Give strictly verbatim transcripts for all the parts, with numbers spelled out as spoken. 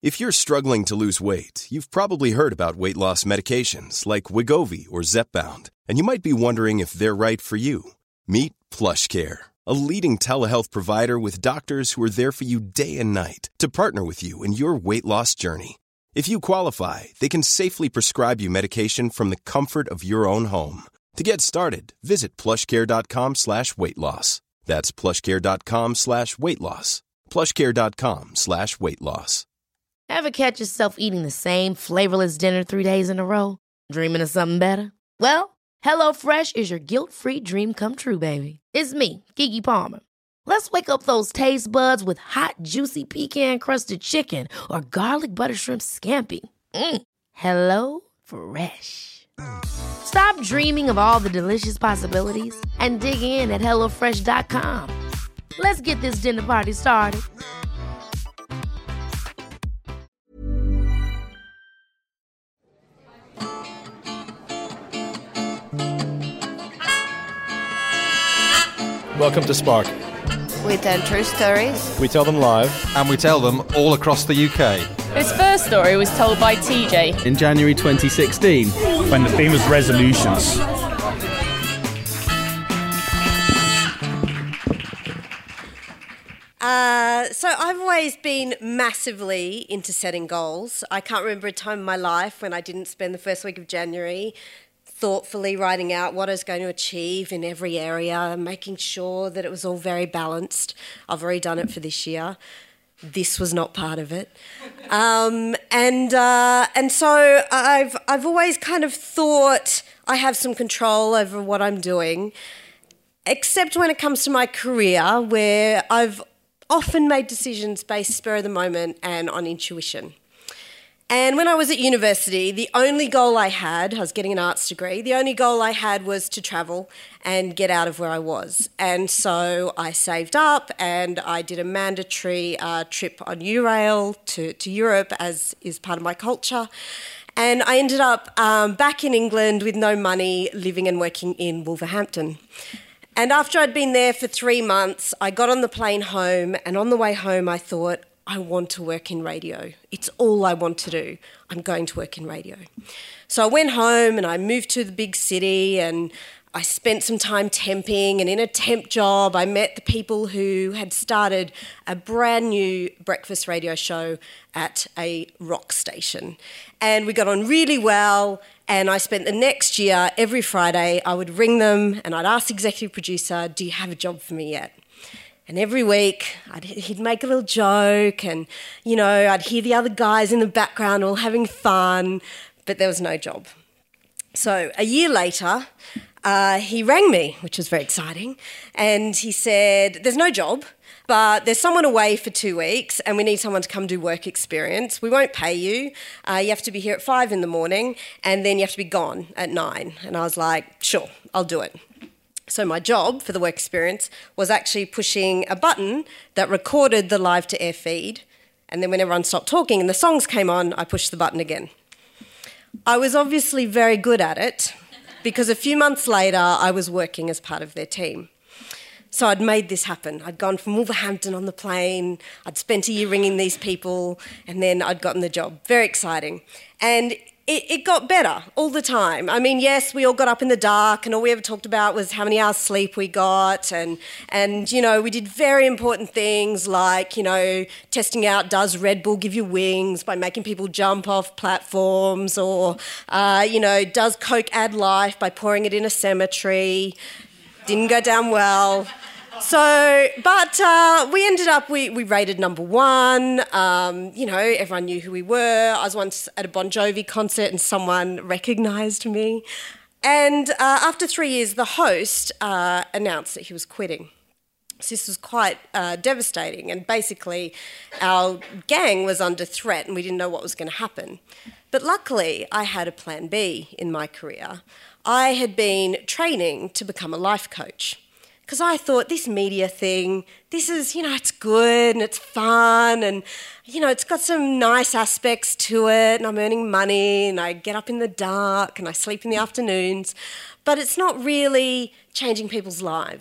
If you're struggling to lose weight, you've probably heard about weight loss medications like Wegovy or Zepbound, and you might be wondering if they're right for you. Meet PlushCare, a leading telehealth provider with doctors who are there for you day and night to partner with you in your weight loss journey. If you qualify, they can safely prescribe you medication from the comfort of your own home. To get started, visit plushcare.com slash weight loss. That's plushcare.com slash weight loss. plushcare.com slash weight loss. Ever catch yourself eating the same flavorless dinner three days in a row? Dreaming of something better? Well, HelloFresh is your guilt-free dream come true, baby. It's me, Keke Palmer. Let's wake up those taste buds with hot, juicy pecan-crusted chicken or garlic butter shrimp scampi. Mm. Hello Fresh. Stop dreaming of all the delicious possibilities and dig in at hello fresh dot com. Let's get this dinner party started. Welcome to Spark. We tell true stories. We tell them live. And we tell them all across the U K. This first story was told by T J in January twenty sixteen, when the theme was resolutions. Uh, so I've always been massively into setting goals. I can't remember a time in my life when I didn't spend the first week of January thoughtfully writing out what I was going to achieve in every area, making sure that it was all very balanced. I've already done it for this year. This was not part of it. Um, and uh, and so I've I've always kind of thought I have some control over what I'm doing, except when it comes to my career, where I've often made decisions based spur of the moment and on intuition. And when I was at university, the only goal I had, I was getting an arts degree, the only goal I had was to travel and get out of where I was. And so I saved up and I did a mandatory uh, trip on Eurail to, to Europe, as is part of my culture. And I ended up um, back in England with no money, living and working in Wolverhampton. And after I'd been there for three months, I got on the plane home, and on the way home I thought, I want to work in radio. It's all I want to do. I'm going to work in radio. So I went home and I moved to the big city and I spent some time temping, and in a temp job I met the people who had started a brand new breakfast radio show at a rock station. And we got on really well, and I spent the next year, every Friday, I would ring them and I'd ask the executive producer, do you have a job for me yet? And every week I'd, he'd make a little joke and, you know, I'd hear the other guys in the background all having fun, but there was no job. So a year later, uh, he rang me, which was very exciting, and he said, there's no job, but there's someone away for two weeks and we need someone to come do work experience. We won't pay you. Uh, you have to be here at five in the morning and then you have to be gone at nine. And I was like, sure, I'll do it. So my job for the work experience was actually pushing a button that recorded the live to air feed, and then when everyone stopped talking and the songs came on, I pushed the button again. I was obviously very good at it because a few months later I was working as part of their team. So I'd made this happen. I'd gone from Wolverhampton on the plane, I'd spent a year ringing these people, and then I'd gotten the job. Very exciting. And It, it got better all the time. I mean, yes, we all got up in the dark and all we ever talked about was how many hours sleep we got, and, and you know, we did very important things like, you know, testing out, does Red Bull give you wings by making people jump off platforms, or, uh, you know, does Coke add life by pouring it in a cemetery? Didn't go down well. So, but uh, we ended up, we, we rated number one. Um, you know, everyone knew who we were. I was once at a Bon Jovi concert and someone recognised me. And uh, after three years, the host uh, announced that he was quitting. So this was quite uh, devastating. And basically, our gang was under threat and we didn't know what was going to happen. But luckily, I had a plan B in my career. I had been training to become a life coach. Because I thought, this media thing, this is, you know, it's good and it's fun and, you know, it's got some nice aspects to it, and I'm earning money and I get up in the dark and I sleep in the afternoons, but it's not really changing people's lives.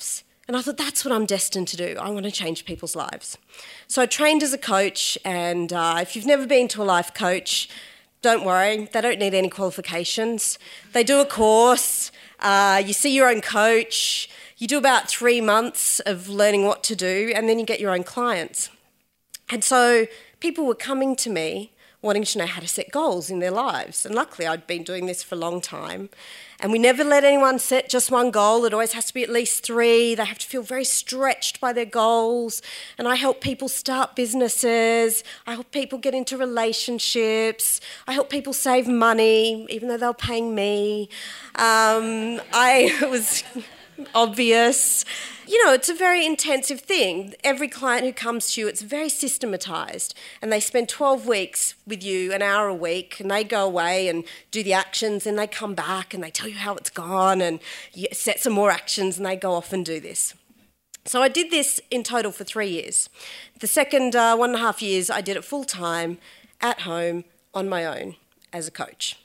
And I thought, that's what I'm destined to do. I want to change people's lives. So I trained as a coach, and uh, if you've never been to a life coach, don't worry, they don't need any qualifications. They do a course, uh, you see your own coach, you do about three months of learning what to do, and then you get your own clients. And so people were coming to me wanting to know how to set goals in their lives. And luckily, I'd been doing this for a long time. And we never let anyone set just one goal. It always has to be at least three. They have to feel very stretched by their goals. And I help people start businesses. I help people get into relationships. I help people save money, even though they were paying me. Um, I it was obvious. You know, it's a very intensive thing. Every client who comes to you, it's very systematised. And they spend twelve weeks with you, an hour a week, and they go away and do the actions, and they come back and they tell you how it's gone, and you set some more actions, and they go off and do this. So I did this in total for three years. The second uh, one and a half years, I did it full-time, at home, on my own, as a coach.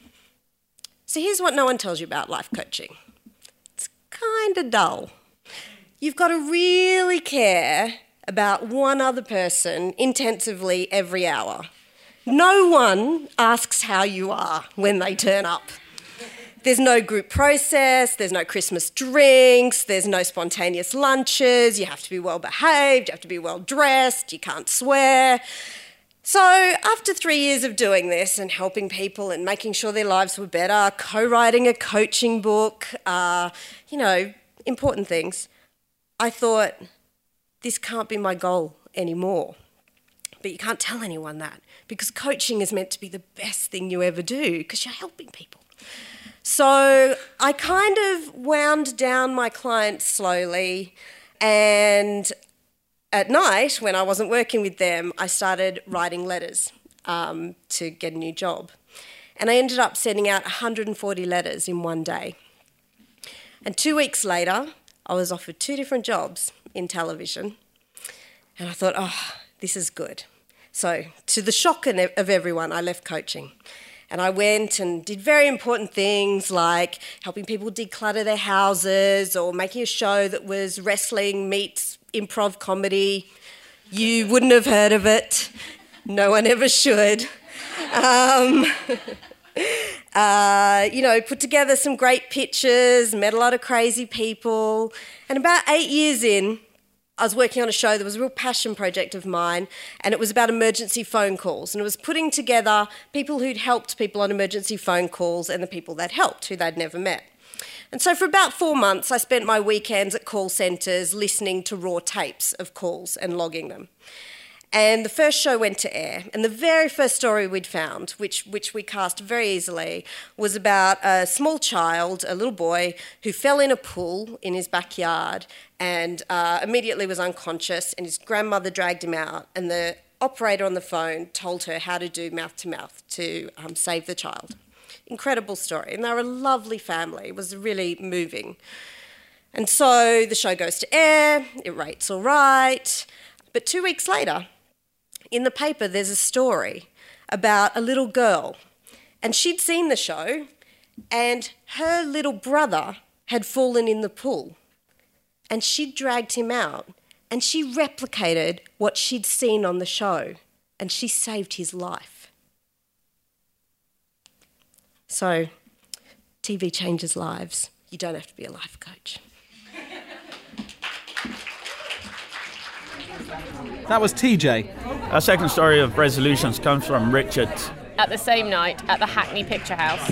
So here's what no one tells you about life coaching. It's kind of dull. You've got to really care about one other person intensively every hour. No one asks how you are when they turn up. There's no group process, there's no Christmas drinks, there's no spontaneous lunches, you have to be well behaved, you have to be well dressed, you can't swear. So after three years of doing this and helping people and making sure their lives were better, co-writing a coaching book, uh, you know, important things, I thought, this can't be my goal anymore. But you can't tell anyone that, because coaching is meant to be the best thing you ever do, because you're helping people. So I kind of wound down my clients slowly, and at night, when I wasn't working with them, I started writing letters um, to get a new job. And I ended up sending out one hundred forty letters in one day. And two weeks later, I was offered two different jobs in television, and I thought, oh, this is good. So to the shock of everyone, I left coaching, and I went and did very important things like helping people declutter their houses, or making a show that was wrestling meets improv comedy. You wouldn't have heard of it. No one ever should. Um, Uh, you know, put together some great pictures, met a lot of crazy people. And about eight years in, I was working on a show that was a real passion project of mine, and it was about emergency phone calls. And it was putting together people who'd helped people on emergency phone calls and the people they'd helped, who they'd never met. And so for about four months, I spent my weekends at call centres listening to raw tapes of calls and logging them. And the first show went to air, and the very first story we'd found, which, which we cast very easily, was about a small child, a little boy, who fell in a pool in his backyard and uh, immediately was unconscious, and his grandmother dragged him out, and the operator on the phone told her how to do mouth-to-mouth to um, save the child. Incredible story, and they were a lovely family. It was really moving. And so the show goes to air, it rates all right, but two weeks later, in the paper, there's a story about a little girl, and she'd seen the show, and her little brother had fallen in the pool, and she'd dragged him out, and she replicated what she'd seen on the show, and she saved his life. So, T V changes lives. You don't have to be a life coach. That was T J. Our second story of resolutions comes from Richard. At the same night at the Hackney Picture House.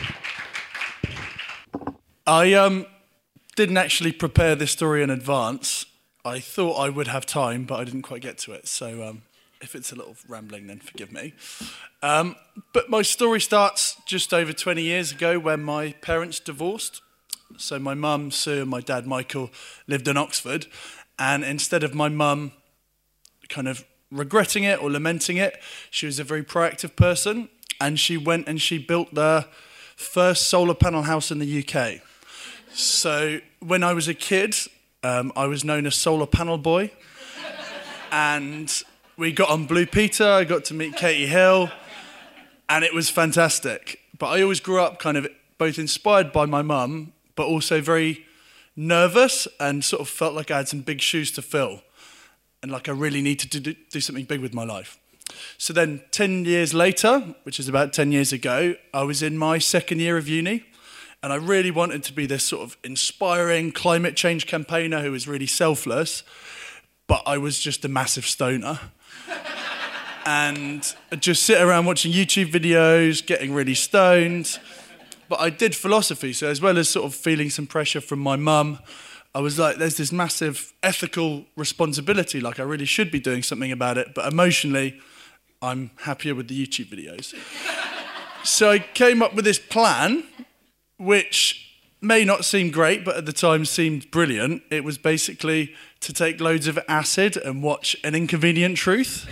I um, didn't actually prepare this story in advance. I thought I would have time, but I didn't quite get to it. So um, if it's a little rambling, then forgive me. Um, but my story starts just over twenty years ago when my parents divorced. So my mum, Sue, and my dad, Michael, lived in Oxford. And instead of my mum kind of regretting it or lamenting it, she was a very proactive person, and she went and she built the first solar panel house in the U K. So when I was a kid, um, I was known as Solar Panel Boy, and we got on Blue Peter, I got to meet Katie Hill, and it was fantastic. But I always grew up kind of both inspired by my mum, but also very nervous and sort of felt like I had some big shoes to fill and like I really needed to do, do something big with my life. So then ten years later, which is about ten years ago, I was in my second year of uni and I really wanted to be this sort of inspiring climate change campaigner who was really selfless, but I was just a massive stoner. And I'd just sit around watching YouTube videos, getting really stoned. But I did philosophy, so as well as sort of feeling some pressure from my mum, I was like, there's this massive ethical responsibility, like I really should be doing something about it, but emotionally, I'm happier with the YouTube videos. So I came up with this plan, which may not seem great, but at the time seemed brilliant. It was basically to take loads of acid and watch An Inconvenient Truth.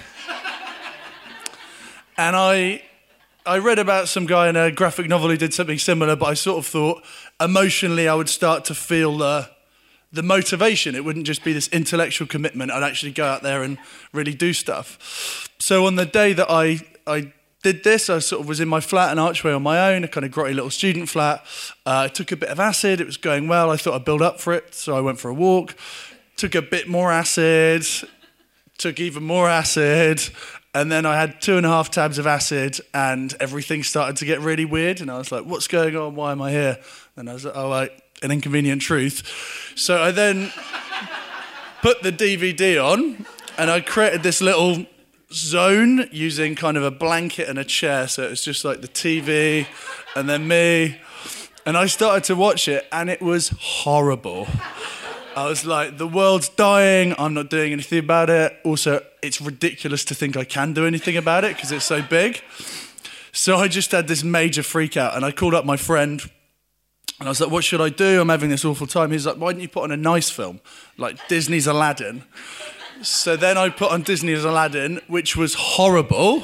And I I read about some guy in a graphic novel who did something similar, but I sort of thought emotionally I would start to feel the, the motivation. It wouldn't just be this intellectual commitment. I'd actually go out there and really do stuff. So on the day that I, I did this, I sort of was in my flat in Archway on my own, a kind of grotty little student flat. Uh, I took a bit of acid. It was going well. I thought I'd build up for it, so I went for a walk. Took a bit more acid. Took even more acid. And then I had two and a half tabs of acid and everything started to get really weird. And I was like, what's going on? Why am I here? And I was like, oh, right, An Inconvenient Truth. So I then put the D V D on and I created this little zone using kind of a blanket and a chair. So it was just like the T V and then me. And I started to watch it and it was horrible. I was like, the world's dying, I'm not doing anything about it. Also, it's ridiculous to think I can do anything about it because it's so big. So I just had this major freak out and I called up my friend and I was like, what should I do? I'm having this awful time. He's like, why don't you put on a nice film, like Disney's Aladdin? So then I put on Disney's Aladdin, which was horrible.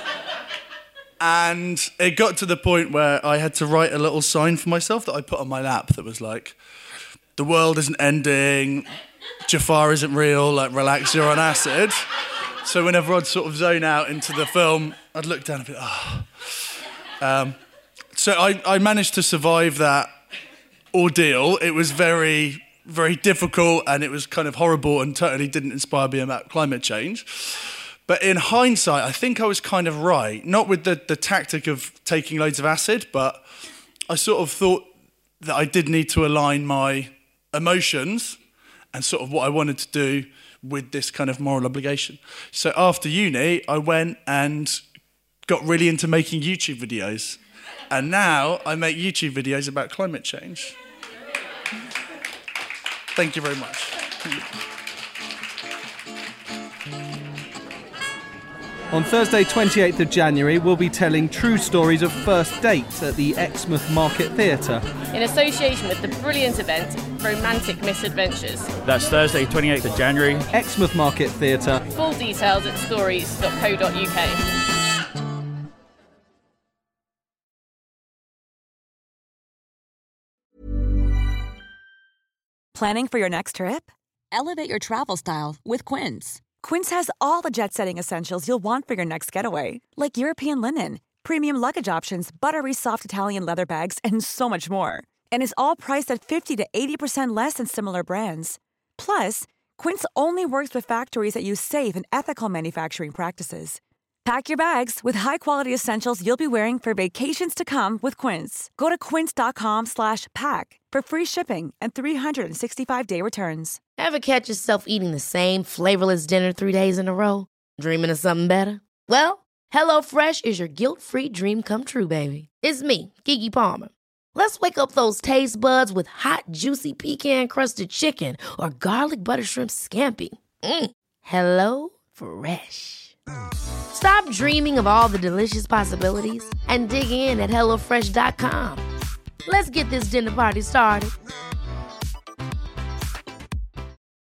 And it got to the point where I had to write a little sign for myself that I put on my lap that was like, the world isn't ending, Jafar isn't real, like, relax, you're on acid. So whenever I'd sort of zone out into the film, I'd look down and be, ah. Oh. Um, so I, I managed to survive that ordeal. It was very, very difficult and it was kind of horrible and totally didn't inspire me about climate change. But in hindsight, I think I was kind of right. Not with the, the tactic of taking loads of acid, but I sort of thought that I did need to align my emotions and sort of what I wanted to do with this kind of moral obligation. So after uni, I went and got really into making YouTube videos. And now I make YouTube videos about climate change. Thank you very much. On Thursday, twenty-eighth of January, we'll be telling true stories of first dates at the Exmouth Market Theatre. In association with the brilliant event, Romantic Misadventures. That's Thursday, twenty-eighth of January. Exmouth Market Theatre. Full details at stories dot co dot uk. Planning for your next trip? Elevate your travel style with Quince. Quince has all the jet-setting essentials you'll want for your next getaway, like European linen, premium luggage options, buttery soft Italian leather bags, and so much more. And is all priced at fifty to eighty percent less than similar brands. Plus, Quince only works with factories that use safe and ethical manufacturing practices. Pack your bags with high-quality essentials you'll be wearing for vacations to come with Quince. Go to quince.com slash pack for free shipping and three sixty-five day returns. Ever catch yourself eating the same flavorless dinner three days in a row? Dreaming of something better? Well, HelloFresh is your guilt-free dream come true, baby. It's me, Keke Palmer. Let's wake up those taste buds with hot, juicy pecan-crusted chicken or garlic butter shrimp scampi. Mm. Hello Fresh. Stop dreaming of all the delicious possibilities and dig in at hello fresh dot com. Let's get this dinner party started.